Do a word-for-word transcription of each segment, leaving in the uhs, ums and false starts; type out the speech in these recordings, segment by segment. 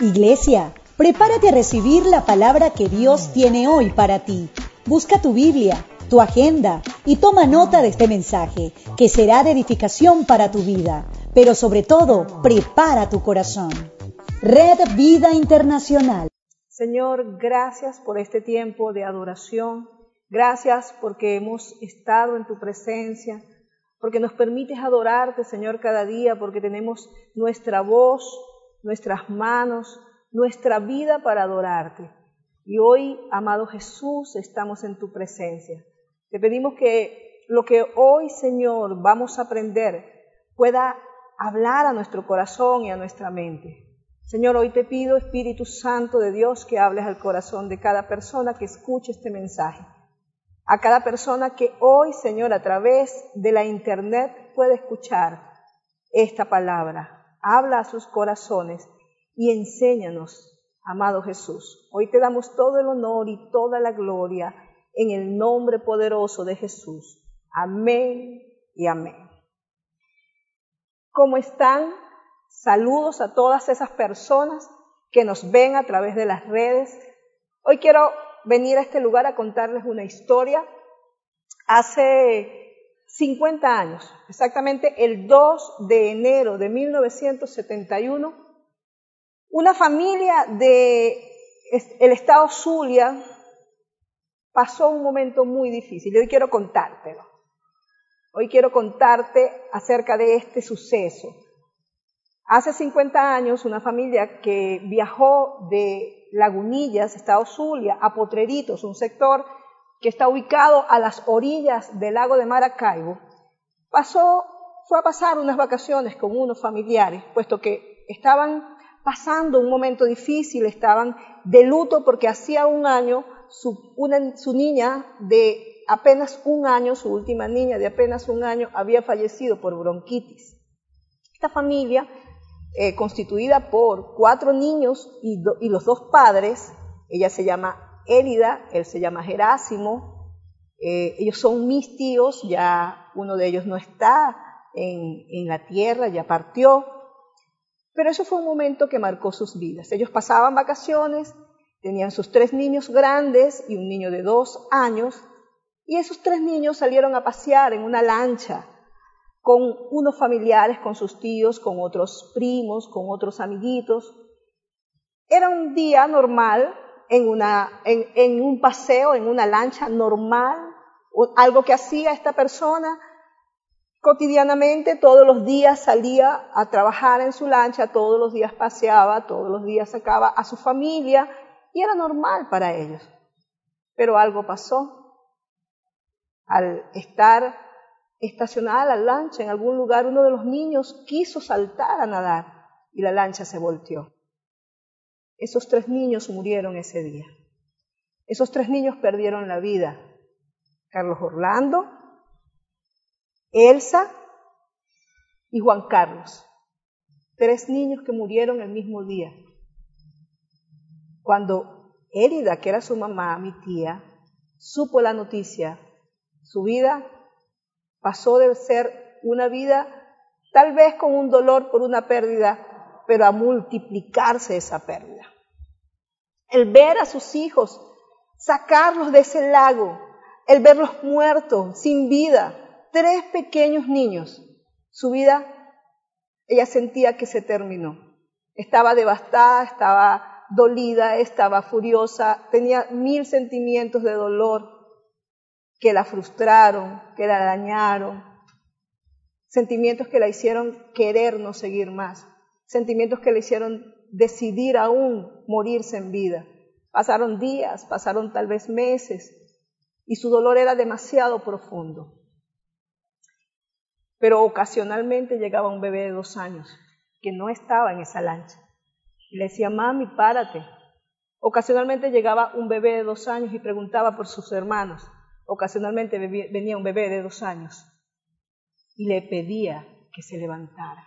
Iglesia, prepárate a recibir la palabra que Dios tiene hoy para ti. Busca tu Biblia, tu agenda y toma nota de este mensaje, que será de edificación para tu vida. Pero sobre todo, prepara tu corazón. Red Vida Internacional. Señor, gracias por este tiempo de adoración. Gracias porque hemos estado en tu presencia, porque nos permites adorarte, Señor, cada día, porque tenemos nuestra voz, nuestras manos, nuestra vida para adorarte. Y hoy, amado Jesús, estamos en tu presencia. Te pedimos que lo que hoy, Señor, vamos a aprender pueda hablar a nuestro corazón y a nuestra mente. Señor, hoy te pido, Espíritu Santo de Dios, que hables al corazón de cada persona que escuche este mensaje. A cada persona que hoy, Señor, a través de la internet pueda escuchar esta palabra. Habla a sus corazones y enséñanos, amado Jesús. Hoy te damos todo el honor y toda la gloria en el nombre poderoso de Jesús. Amén y amén. ¿Cómo están? Saludos a todas esas personas que nos ven a través de las redes. Hoy quiero venir a este lugar a contarles una historia. Hace cincuenta años, exactamente el dos de enero de mil novecientos setenta y uno, una familia del estado Zulia pasó un momento muy difícil. Hoy quiero contártelo. Hoy quiero contarte acerca de este suceso. Hace cincuenta años, una familia que viajó de Lagunillas, estado Zulia, a Potreritos, un sector que está ubicado a las orillas del lago de Maracaibo, pasó, fue a pasar unas vacaciones con unos familiares, puesto que estaban pasando un momento difícil, estaban de luto porque hacía un año su, una, su niña de apenas un año, su última niña de apenas un año, había fallecido por bronquitis. Esta familia, eh, constituida por cuatro niños y, do, y los dos padres, ella se llama Élida, él se llama Gerásimo, eh, ellos son mis tíos, ya uno de ellos no está en, en la tierra, ya partió, pero eso fue un momento que marcó sus vidas. Ellos pasaban vacaciones, tenían sus tres niños grandes y un niño de dos años, y esos tres niños salieron a pasear en una lancha con unos familiares, con sus tíos, con otros primos, con otros amiguitos. Era un día normal, En, una, en, en un paseo, en una lancha normal, algo que hacía esta persona cotidianamente. Todos los días salía a trabajar en su lancha, todos los días paseaba, todos los días sacaba a su familia y era normal para ellos. Pero algo pasó. Al estar estacionada la lancha en algún lugar, uno de los niños quiso saltar a nadar y la lancha se volteó. Esos tres niños murieron ese día. Esos tres niños perdieron la vida. Carlos Orlando, Elsa y Juan Carlos. Tres niños que murieron el mismo día. Cuando Élida, que era su mamá, mi tía, supo la noticia, su vida pasó de ser una vida tal vez con un dolor por una pérdida, pero a multiplicarse esa pérdida. El ver a sus hijos, sacarlos de ese lago, el verlos muertos, sin vida, tres pequeños niños, su vida, ella sentía que se terminó. Estaba devastada, estaba dolida, estaba furiosa, tenía mil sentimientos de dolor que la frustraron, que la dañaron, sentimientos que la hicieron querer no seguir más. Sentimientos que le hicieron decidir aún morirse en vida. Pasaron días, pasaron tal vez meses, y su dolor era demasiado profundo. Pero ocasionalmente llegaba un bebé de dos años que no estaba en esa lancha. Y le decía, mami, párate. Ocasionalmente llegaba un bebé de dos años y preguntaba por sus hermanos. Ocasionalmente venía un bebé de dos años y le pedía que se levantara.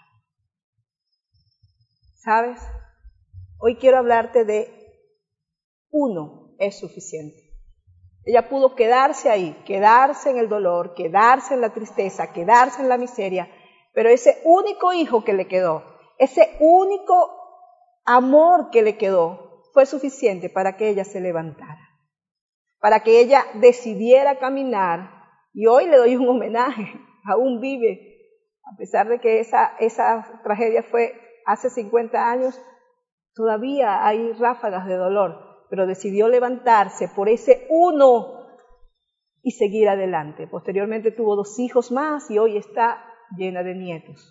¿Sabes? Hoy quiero hablarte de uno es suficiente. Ella pudo quedarse ahí, quedarse en el dolor, quedarse en la tristeza, quedarse en la miseria, pero ese único hijo que le quedó, ese único amor que le quedó fue suficiente para que ella se levantara, para que ella decidiera caminar. Y hoy le doy un homenaje, aún vive, a pesar de que esa, esa tragedia fue hace cincuenta años, todavía hay ráfagas de dolor, pero decidió levantarse por ese uno y seguir adelante. Posteriormente tuvo dos hijos más y hoy está llena de nietos.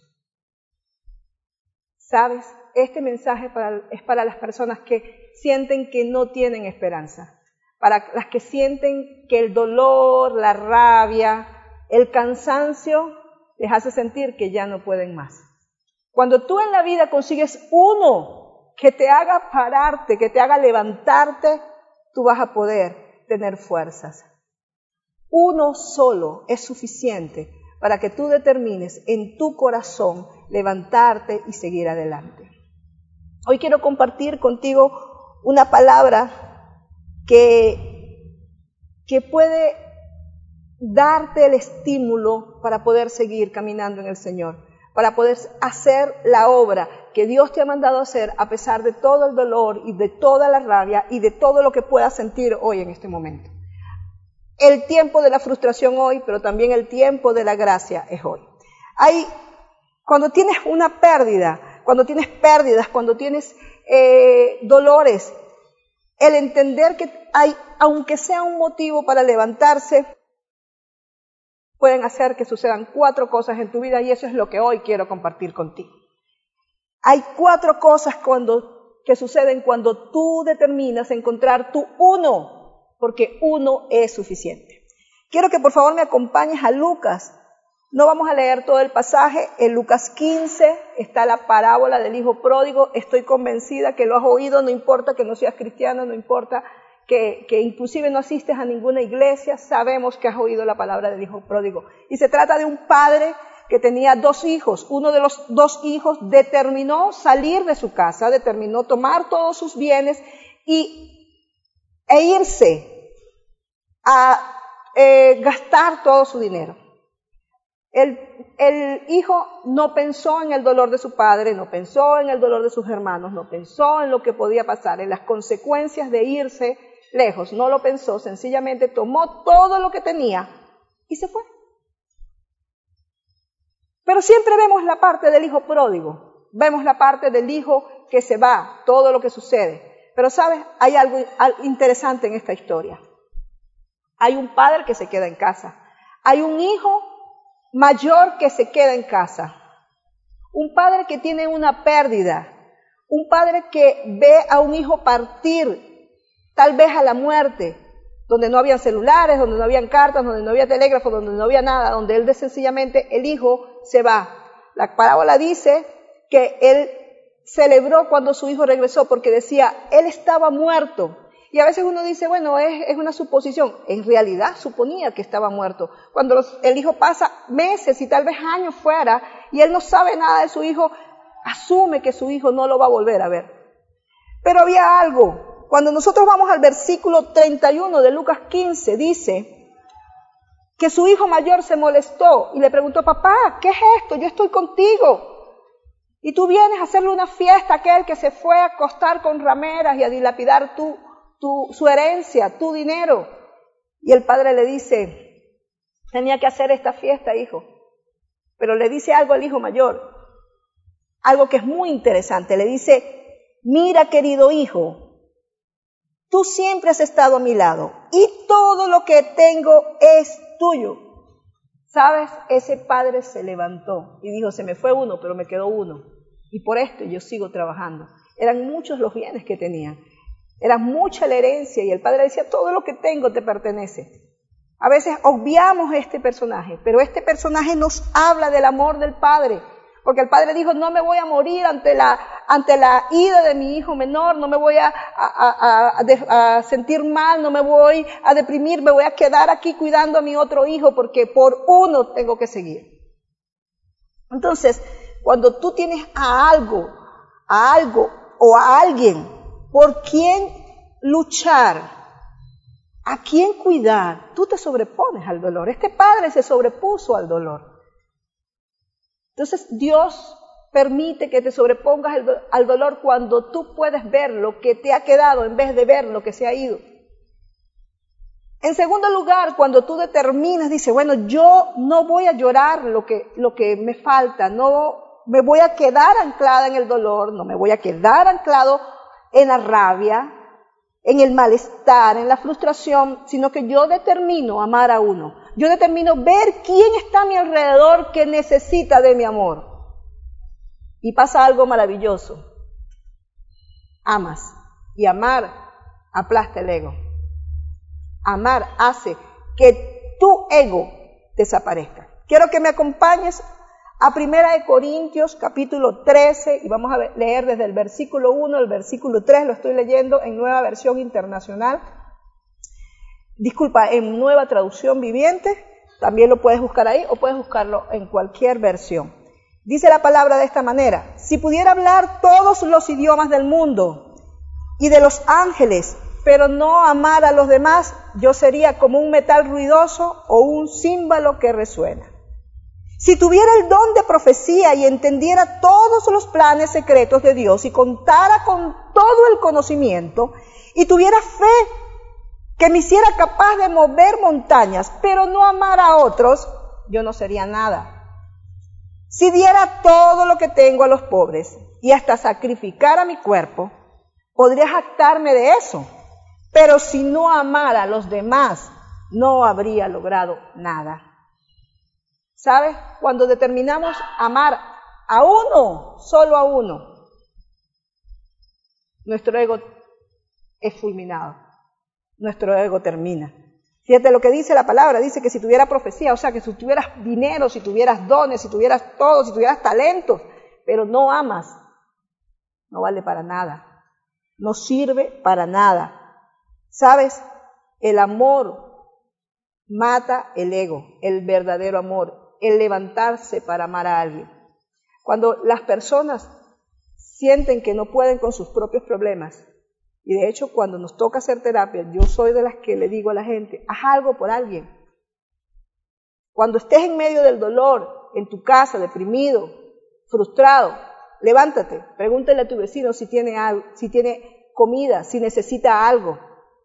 ¿Sabes? Este mensaje para, es para las personas que sienten que no tienen esperanza, para las que sienten que el dolor, la rabia, el cansancio les hace sentir que ya no pueden más. Cuando tú en la vida consigues uno que te haga pararte, que te haga levantarte, tú vas a poder tener fuerzas. Uno solo es suficiente para que tú determines en tu corazón levantarte y seguir adelante. Hoy quiero compartir contigo una palabra que, que puede darte el estímulo para poder seguir caminando en el Señor, para poder hacer la obra que Dios te ha mandado hacer a pesar de todo el dolor y de toda la rabia y de todo lo que puedas sentir hoy en este momento. El tiempo de la frustración hoy, pero también el tiempo de la gracia es hoy. Hay, cuando tienes una pérdida, cuando tienes pérdidas, cuando tienes eh, dolores, el entender que hay, aunque sea un motivo para levantarse, pueden hacer que sucedan cuatro cosas en tu vida y eso es lo que hoy quiero compartir contigo. Hay cuatro cosas cuando, que suceden cuando tú determinas encontrar tu uno, porque uno es suficiente. Quiero que por favor me acompañes a Lucas. No vamos a leer todo el pasaje. En Lucas quince está la parábola del hijo pródigo. Estoy convencida que lo has oído, no importa que no seas cristiano, no importa que, que inclusive no asistes a ninguna iglesia, sabemos que has oído la palabra del hijo pródigo. Y se trata de un padre que tenía dos hijos. Uno de los dos hijos determinó salir de su casa, determinó tomar todos sus bienes y, e irse a eh, gastar todo su dinero. El, el hijo no pensó en el dolor de su padre, no pensó en el dolor de sus hermanos, no pensó en lo que podía pasar, en las consecuencias de irse lejos, no lo pensó, sencillamente tomó todo lo que tenía y se fue. Pero siempre vemos la parte del hijo pródigo, vemos la parte del hijo que se va, todo lo que sucede. Pero ¿sabes? Hay algo interesante en esta historia. Hay un padre que se queda en casa, hay un hijo mayor que se queda en casa, un padre que tiene una pérdida, un padre que ve a un hijo partir, tal vez a la muerte, donde no había celulares, donde no habían cartas, donde no había telégrafo, donde no había nada, donde él sencillamente, el hijo se va. La parábola dice que él celebró cuando su hijo regresó porque decía, él estaba muerto. Y a veces uno dice, bueno, es, es una suposición. En realidad suponía que estaba muerto. Cuando los, el hijo pasa meses y tal vez años fuera y él no sabe nada de su hijo, asume que su hijo no lo va a volver a ver. Pero había algo. Cuando nosotros vamos al versículo treinta y uno de Lucas quince, dice que su hijo mayor se molestó y le preguntó, papá, ¿qué es esto? Yo estoy contigo. Y tú vienes a hacerle una fiesta a aquel que se fue a acostar con rameras y a dilapidar tu Tu, su herencia, tu dinero. Y el padre le dice, tenía que hacer esta fiesta, hijo. Pero le dice algo al hijo mayor, algo que es muy interesante. Le dice, mira, querido hijo, tú siempre has estado a mi lado y todo lo que tengo es tuyo. ¿Sabes? Ese padre se levantó y dijo, se me fue uno, pero me quedó uno. Y por esto yo sigo trabajando. Eran muchos los bienes que tenían. Era mucha la herencia y el padre decía, todo lo que tengo te pertenece. A veces obviamos este personaje, pero este personaje nos habla del amor del padre. Porque el padre dijo, no me voy a morir ante la, ante la ida de mi hijo menor, no me voy a, a, a, a sentir mal, no me voy a deprimir, me voy a quedar aquí cuidando a mi otro hijo porque por uno tengo que seguir. Entonces, cuando tú tienes a algo, a algo o a alguien por quién luchar, a quién cuidar, tú te sobrepones al dolor. Este padre se sobrepuso al dolor. Entonces Dios permite que te sobrepongas al, do- al dolor cuando tú puedes ver lo que te ha quedado en vez de ver lo que se ha ido. En segundo lugar, cuando tú determinas, dices, bueno, yo no voy a llorar lo que, lo que me falta, no me voy a quedar anclada en el dolor, no me voy a quedar anclado en la rabia, en el malestar, en la frustración, sino que yo determino amar a uno. Yo determino ver quién está a mi alrededor que necesita de mi amor. Y pasa algo maravilloso. Amas. Y amar aplasta el ego. Amar hace que tu ego desaparezca. Quiero que me acompañes a Primera de Corintios, capítulo trece, y vamos a leer desde el versículo uno al versículo tres, lo estoy leyendo en Nueva Versión Internacional. Disculpa, en Nueva Traducción Viviente, también lo puedes buscar ahí o puedes buscarlo en cualquier versión. Dice la palabra de esta manera: si pudiera hablar todos los idiomas del mundo y de los ángeles, pero no amar a los demás, yo sería como un metal ruidoso o un címbalo que resuena. Si tuviera el don de profecía y entendiera todos los planes secretos de Dios y contara con todo el conocimiento y tuviera fe que me hiciera capaz de mover montañas, pero no amar a otros, yo no sería nada. Si diera todo lo que tengo a los pobres y hasta sacrificara mi cuerpo, podría jactarme de eso. Pero si no amara a los demás, no habría logrado nada. ¿Sabes? Cuando determinamos amar a uno, solo a uno, nuestro ego es fulminado. Nuestro ego termina. Fíjate lo que dice la palabra, dice que si tuviera profecía, o sea, que si tuvieras dinero, si tuvieras dones, si tuvieras todo, si tuvieras talentos, pero no amas, no vale para nada, no sirve para nada. ¿Sabes? El amor mata el ego, el verdadero amor, el levantarse para amar a alguien. Cuando las personas sienten que no pueden con sus propios problemas, y de hecho cuando nos toca hacer terapia, yo soy de las que le digo a la gente, haz algo por alguien. Cuando estés en medio del dolor, en tu casa, deprimido, frustrado, levántate, pregúntale a tu vecino si tiene algo, si tiene comida, si necesita algo.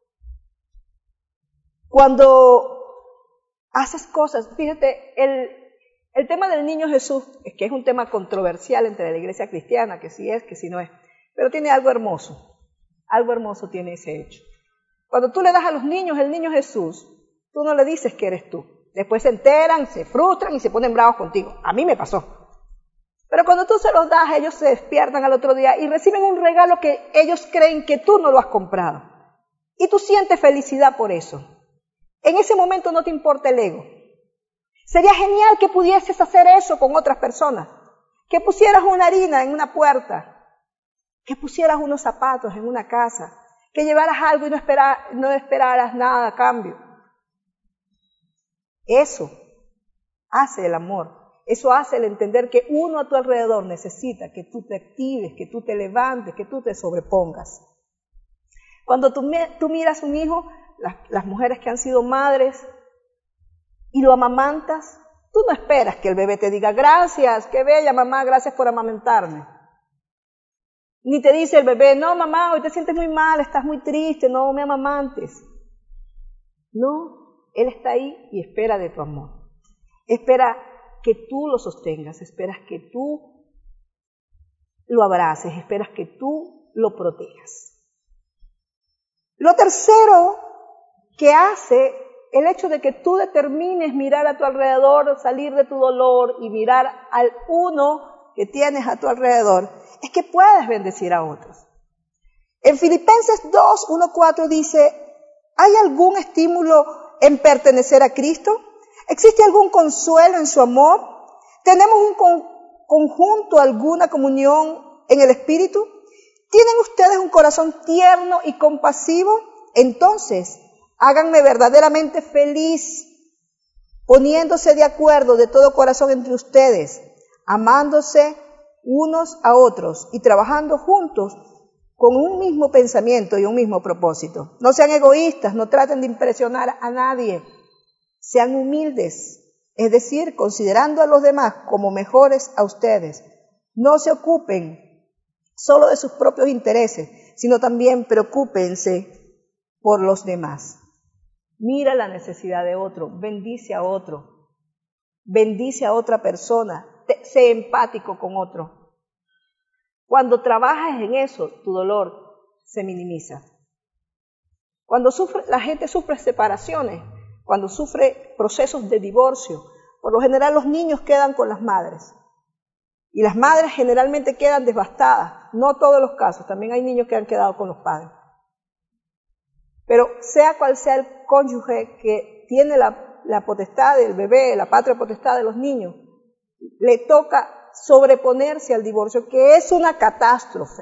Cuando haces cosas, fíjate, el, el tema del niño Jesús, es que es un tema controversial entre la iglesia cristiana, que sí es, que sí no es, pero tiene algo hermoso, algo hermoso tiene ese hecho. Cuando tú le das a los niños el niño Jesús, tú no le dices que eres tú. Después se enteran, se frustran y se ponen bravos contigo. A mí me pasó. Pero cuando tú se los das, ellos se despiertan al otro día y reciben un regalo que ellos creen que tú no lo has comprado. Y tú sientes felicidad por eso. En ese momento no te importa el ego. Sería genial que pudieses hacer eso con otras personas. Que pusieras una harina en una puerta. Que pusieras unos zapatos en una casa. Que llevaras algo y no, esperar, no esperaras nada a cambio. Eso hace el amor. Eso hace el entender que uno a tu alrededor necesita que tú te actives, que tú te levantes, que tú te sobrepongas. Cuando tú, tú miras un hijo, las, las mujeres que han sido madres y lo amamantas, tú no esperas que el bebé te diga, gracias, qué bella mamá, gracias por amamantarme. Ni te dice el bebé, no mamá, hoy te sientes muy mal, estás muy triste, no me amamantes. No, él está ahí y espera de tu amor. Espera que tú lo sostengas, esperas que tú lo abraces, esperas que tú lo protejas. Lo tercero que hace el hecho de que tú determines mirar a tu alrededor, salir de tu dolor y mirar al uno que tienes a tu alrededor, es que puedes bendecir a otros. En Filipenses dos, uno, cuatro dice, ¿hay algún estímulo en pertenecer a Cristo? ¿Existe algún consuelo en su amor? ¿Tenemos un con, conjunto, alguna comunión en el Espíritu? ¿Tienen ustedes un corazón tierno y compasivo? Entonces, háganme verdaderamente feliz, poniéndose de acuerdo de todo corazón entre ustedes, amándose unos a otros y trabajando juntos con un mismo pensamiento y un mismo propósito. No sean egoístas, no traten de impresionar a nadie. Sean humildes, es decir, considerando a los demás como mejores a ustedes. No se ocupen solo de sus propios intereses, sino también preocúpense por los demás. Mira la necesidad de otro, bendice a otro, bendice a otra persona, te, sé empático con otro. Cuando trabajas en eso, tu dolor se minimiza. Cuando sufre, la gente sufre separaciones, cuando sufre procesos de divorcio, por lo general los niños quedan con las madres. Y las madres generalmente quedan devastadas. No todos los casos, también hay niños que han quedado con los padres. Pero sea cual sea el cónyuge que tiene la, la potestad del bebé, la patria potestad de los niños, le toca sobreponerse al divorcio, que es una catástrofe.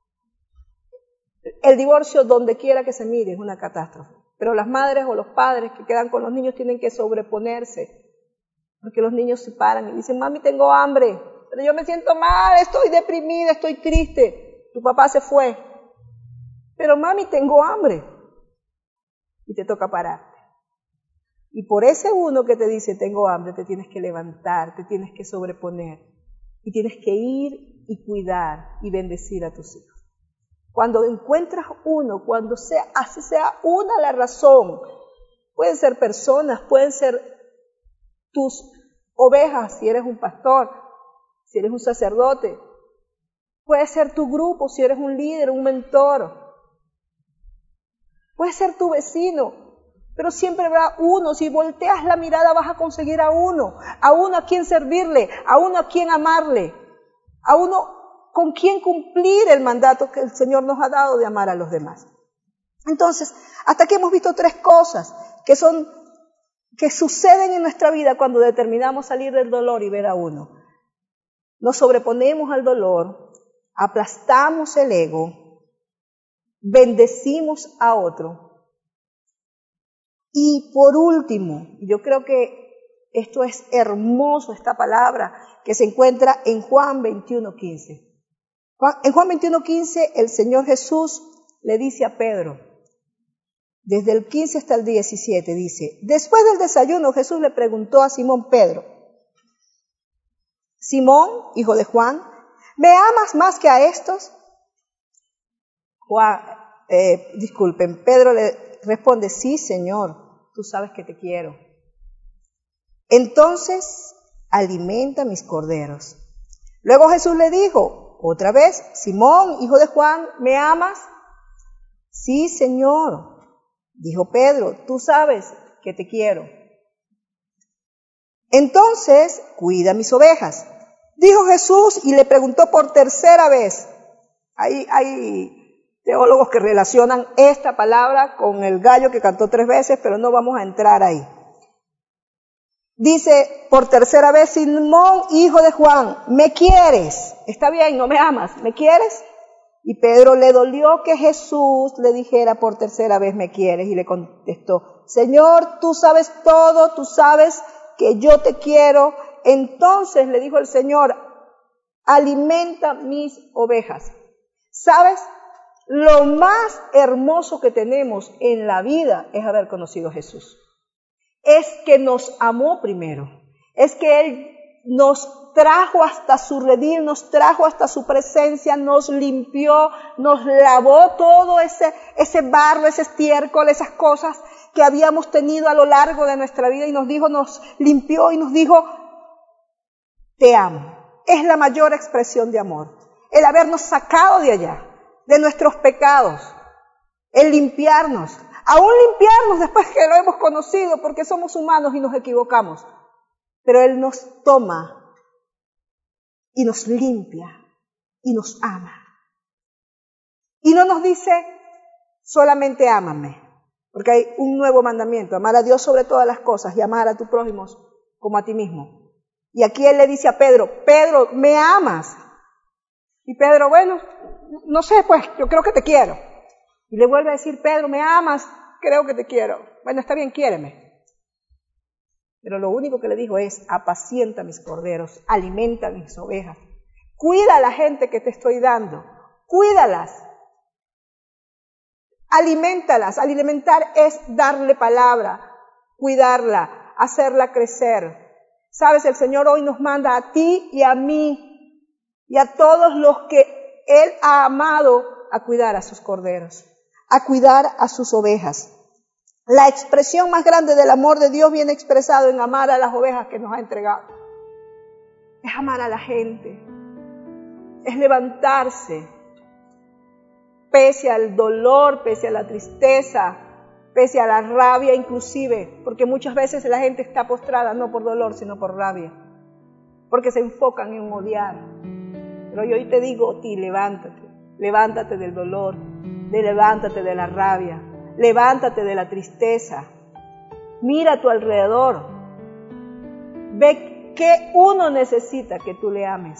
El divorcio, donde quiera que se mire, es una catástrofe. Pero las madres o los padres que quedan con los niños tienen que sobreponerse, porque los niños se paran y dicen, mami, tengo hambre, pero yo me siento mal, estoy deprimida, estoy triste. Tu papá se fue, pero mami, tengo hambre. Y te toca pararte. Y por ese uno que te dice, tengo hambre, te tienes que levantar, te tienes que sobreponer. Y tienes que ir y cuidar y bendecir a tus hijos. Cuando encuentras uno, cuando sea, así sea una la razón, pueden ser personas, pueden ser tus ovejas, si eres un pastor, si eres un sacerdote, puede ser tu grupo, si eres un líder, un mentor, puede ser tu vecino, pero siempre habrá uno. Si volteas la mirada vas a conseguir a uno, a uno a quien servirle, a uno a quien amarle, a uno con quien cumplir el mandato que el Señor nos ha dado de amar a los demás. Entonces, hasta aquí hemos visto tres cosas que son, que suceden en nuestra vida cuando determinamos salir del dolor y ver a uno. Nos sobreponemos al dolor, aplastamos el ego, bendecimos a otro. Y por último, yo creo que esto es hermoso, esta palabra que se encuentra en Juan veintiuno quince. En Juan veintiuno quince el Señor Jesús le dice a Pedro, desde el quince hasta el diecisiete, dice, después del desayuno Jesús le preguntó a Simón Pedro, Simón, hijo de Juan, ¿me amas más que a estos? Juan, eh, disculpen, Pedro le responde, sí, Señor, tú sabes que te quiero. Entonces, alimenta mis corderos. Luego Jesús le dijo, otra vez, Simón, hijo de Juan, ¿me amas? Sí, Señor, dijo Pedro, tú sabes que te quiero. Entonces, cuida mis ovejas. Dijo Jesús y le preguntó por tercera vez. Hay, hay teólogos que relacionan esta palabra con el gallo que cantó tres veces, pero no vamos a entrar ahí. Dice por tercera vez, Simón, hijo de Juan, ¿me quieres? Está bien, no me amas, ¿me quieres? Y Pedro le dolió que Jesús le dijera por tercera vez, ¿me quieres? Y le contestó, Señor, tú sabes todo, tú sabes que yo te quiero. Entonces le dijo el Señor, alimenta mis ovejas. ¿Sabes? Lo más hermoso que tenemos en la vida es haber conocido a Jesús. Es que nos amó primero, es que Él nos trajo hasta su redil, nos trajo hasta su presencia, nos limpió, nos lavó todo ese, ese barro, ese estiércol, esas cosas que habíamos tenido a lo largo de nuestra vida y nos dijo, nos limpió y nos dijo, te amo. Es la mayor expresión de amor, el habernos sacado de allá, de nuestros pecados, el limpiarnos. Aún limpiarnos después que lo hemos conocido, porque somos humanos y nos equivocamos. Pero Él nos toma y nos limpia y nos ama. Y no nos dice solamente ámame, porque hay un nuevo mandamiento, amar a Dios sobre todas las cosas y amar a tu prójimo como a ti mismo. Y aquí Él le dice a Pedro, Pedro, ¿me amas? Y Pedro, bueno, no sé, pues yo creo que te quiero. Y le vuelve a decir, Pedro, ¿me amas? Creo que te quiero. Bueno, está bien, quiéreme. Pero lo único que le dijo es, apacienta mis corderos, alimenta mis ovejas. Cuida a la gente que te estoy dando. Cuídalas. Aliméntalas. Alimentar es darle palabra, cuidarla, hacerla crecer. Sabes, el Señor hoy nos manda a ti y a mí y a todos los que Él ha amado a cuidar a sus corderos, a cuidar a sus ovejas. La expresión más grande del amor de Dios viene expresado en amar a las ovejas que nos ha entregado. Es amar a la gente, es levantarse, pese al dolor, pese a la tristeza, pese a la rabia inclusive, porque muchas veces la gente está postrada no por dolor, sino por rabia, porque se enfocan en odiar. Pero yo hoy te digo a ti, levántate, levántate del dolor, de levántate de la rabia, levántate de la tristeza, mira a tu alrededor, ve qué uno necesita que tú le ames.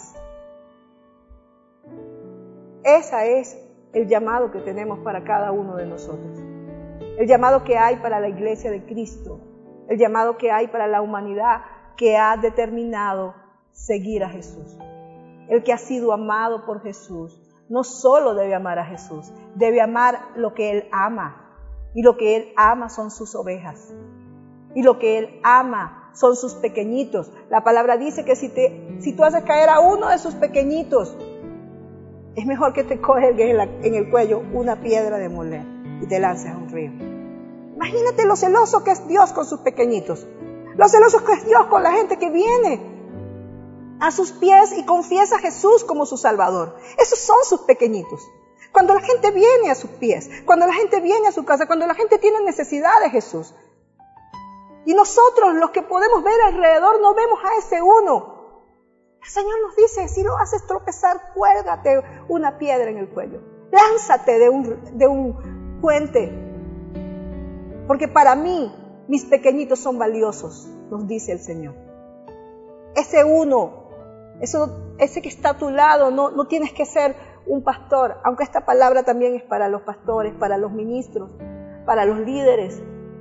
Esa es el llamado que tenemos para cada uno de nosotros. El llamado que hay para la iglesia de Cristo. El llamado que hay para la humanidad que ha determinado seguir a Jesús. El que ha sido amado por Jesús no solo debe amar a Jesús, debe amar lo que Él ama. Y lo que Él ama son sus ovejas. Y lo que Él ama son sus pequeñitos. La palabra dice que si, te, si tú haces caer a uno de sus pequeñitos, es mejor que te cuelgues en, la, en el cuello una piedra de moler y te lances a un río. Imagínate lo celoso que es Dios con sus pequeñitos. Lo celoso que es Dios con la gente que viene a sus pies y confiesa a Jesús como su Salvador. Esos son sus pequeñitos. Cuando la gente viene a sus pies, cuando la gente viene a su casa, cuando la gente tiene necesidad de Jesús. Y nosotros, los que podemos ver alrededor, no vemos a ese uno. El Señor nos dice, si lo haces tropezar, cuélgate una piedra en el cuello. Lánzate de un, de un puente. Porque para mí, mis pequeñitos son valiosos, nos dice el Señor. Ese uno, eso, ese que está a tu lado, no, no tienes que ser un pastor, aunque esta palabra también es para los pastores, para los ministros, para los líderes,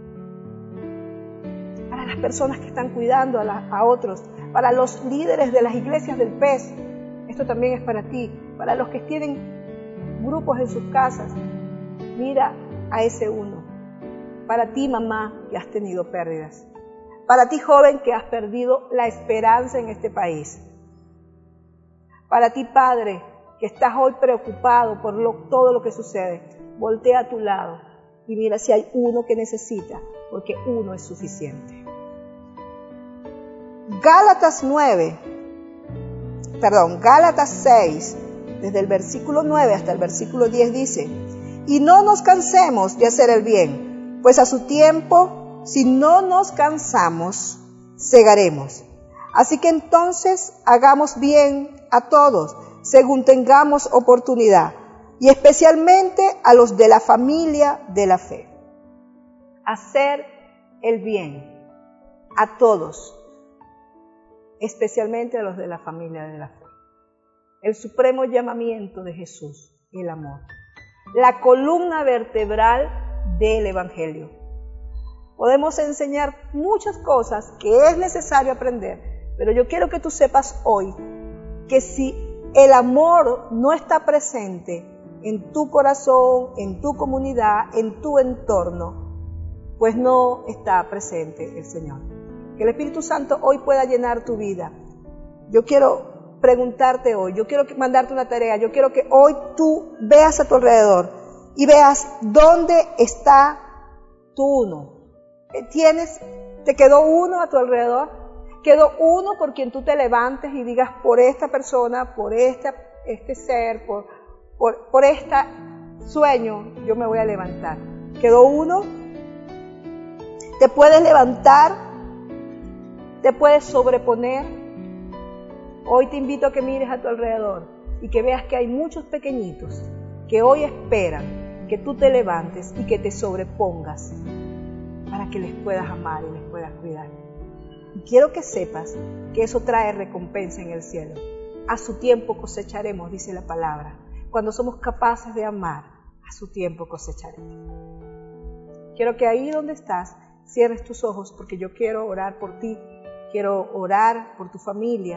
para las personas que están cuidando a, la, a otros, para los líderes de las iglesias del P E S. Esto también es para ti, para los que tienen grupos en sus casas. Mira a ese uno. Para ti, mamá, que has tenido pérdidas. Para ti, joven, que has perdido la esperanza en este país. Para ti, padre, que estás hoy preocupado por lo, todo lo que sucede. Voltea a tu lado y mira si hay uno que necesita, porque uno es suficiente. Gálatas nueve, perdón, Gálatas seis, desde el versículo nueve hasta el versículo diez dice: y no nos cansemos de hacer el bien, pues a su tiempo, si no nos cansamos, segaremos. Así que entonces hagamos bien a todos, según tengamos oportunidad, y especialmente a los de la familia de la fe. Hacer el bien a todos, especialmente a los de la familia de la fe. El supremo llamamiento de Jesús, el amor. La columna vertebral del Evangelio. Podemos enseñar muchas cosas que es necesario aprender, pero yo quiero que tú sepas hoy que si el amor no está presente en tu corazón, en tu comunidad, en tu entorno, pues no está presente el Señor. Que el Espíritu Santo hoy pueda llenar tu vida. Yo quiero preguntarte hoy, yo quiero mandarte una tarea, yo quiero que hoy tú veas a tu alrededor y veas dónde está tu uno. ¿Tienes, te quedó uno a tu alrededor? ¿Quedó uno por quien tú te levantes y digas, por esta persona, por este, este ser, por, por, por este sueño, yo me voy a levantar? ¿Quedó uno? ¿Te puedes levantar? ¿Te puedes sobreponer? Hoy te invito a que mires a tu alrededor y que veas que hay muchos pequeñitos que hoy esperan que tú te levantes y que te sobrepongas para que les puedas amar y les puedas cuidar. Y quiero que sepas que eso trae recompensa en el cielo. A su tiempo cosecharemos, dice la palabra. Cuando somos capaces de amar, a su tiempo cosecharemos. Quiero que ahí donde estás, cierres tus ojos porque yo quiero orar por ti. Quiero orar por tu familia,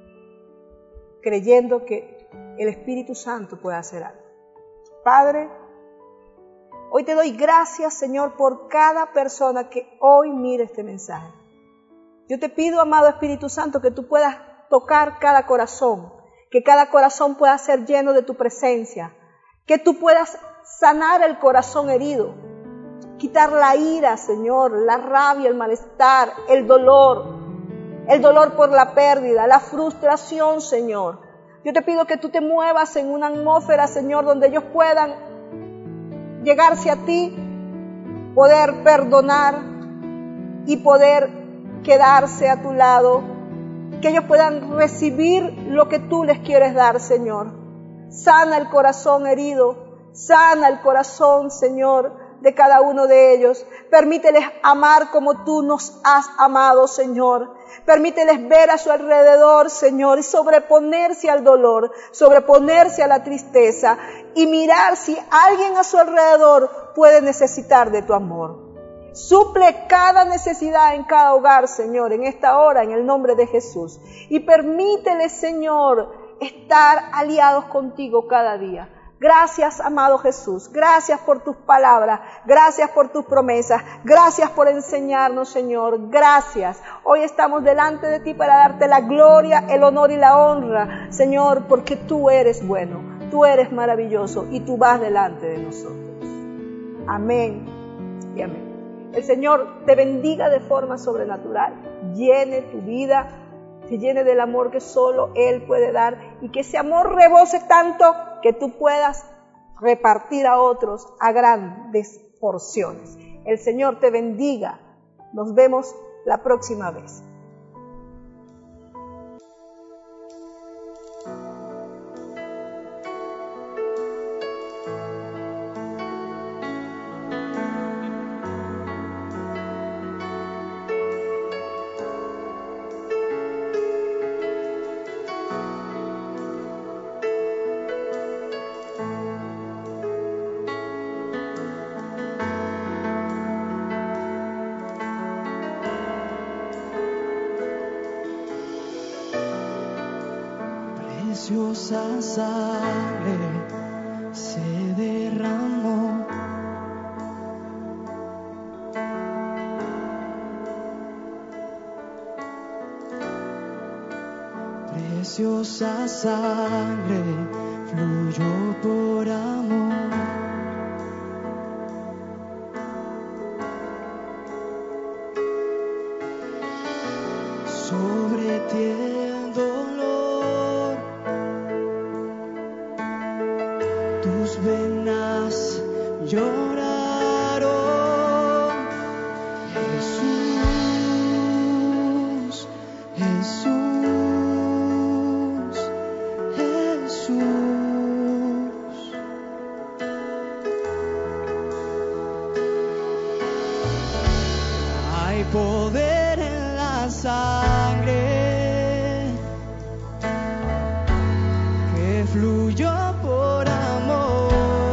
creyendo que el Espíritu Santo puede hacer algo. Padre, hoy te doy gracias, Señor, por cada persona que hoy mire este mensaje. Yo te pido, amado Espíritu Santo, que tú puedas tocar cada corazón, que cada corazón pueda ser lleno de tu presencia, que tú puedas sanar el corazón herido, quitar la ira, Señor, la rabia, el malestar, el dolor, el dolor por la pérdida, la frustración, Señor. Yo te pido que tú te muevas en una atmósfera, Señor, donde ellos puedan llegarse a ti, poder perdonar y poder quedarse a tu lado, que ellos puedan recibir lo que tú les quieres dar, Señor. Sana el corazón herido, sana el corazón, Señor, de cada uno de ellos. Permíteles amar como tú nos has amado, Señor. Permíteles ver a su alrededor, Señor, y sobreponerse al dolor, sobreponerse a la tristeza y mirar si alguien a su alrededor puede necesitar de tu amor. Suple cada necesidad en cada hogar, Señor, en esta hora, en el nombre de Jesús. Y permíteles, Señor, estar aliados contigo cada día. Gracias, amado Jesús. Gracias por tus palabras. Gracias por tus promesas. Gracias por enseñarnos, Señor. Gracias. Hoy estamos delante de ti para darte la gloria, el honor y la honra, Señor, porque tú eres bueno, tú eres maravilloso y tú vas delante de nosotros. Amén y amén. El Señor te bendiga de forma sobrenatural. Llene tu vida, te llene del amor que solo Él puede dar y que ese amor rebose tanto que tú puedas repartir a otros a grandes porciones. El Señor te bendiga. Nos vemos la próxima vez. Preciosa sangre se derramó, preciosa sangre fluyó por amor, sobre ti el dolor, tus venas lloraron. Jesús, Jesús, Jesús. Hay poder en la sangre que fluyó por amor.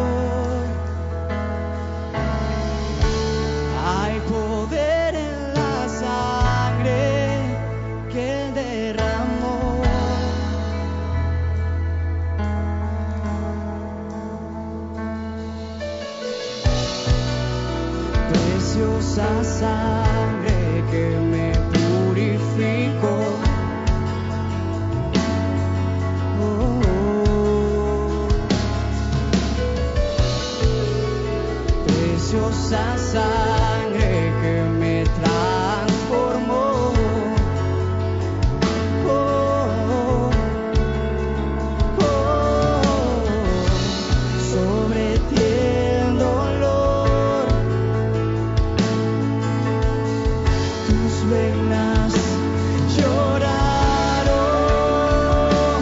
Hay poder en la sangre que derramó. Preciosa sangre que me purificó. Oh, preciosa sangre que me transformó. Oh, oh, sobre ti el dolor, tus venas lloraron.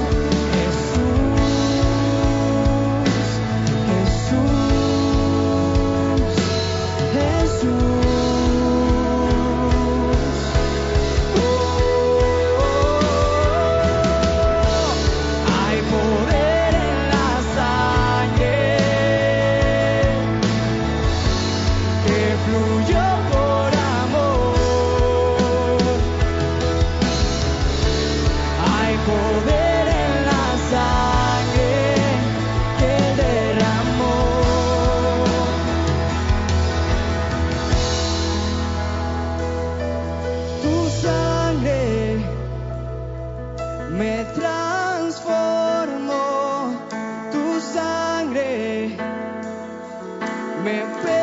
Jesús, Jesús, Jesús. me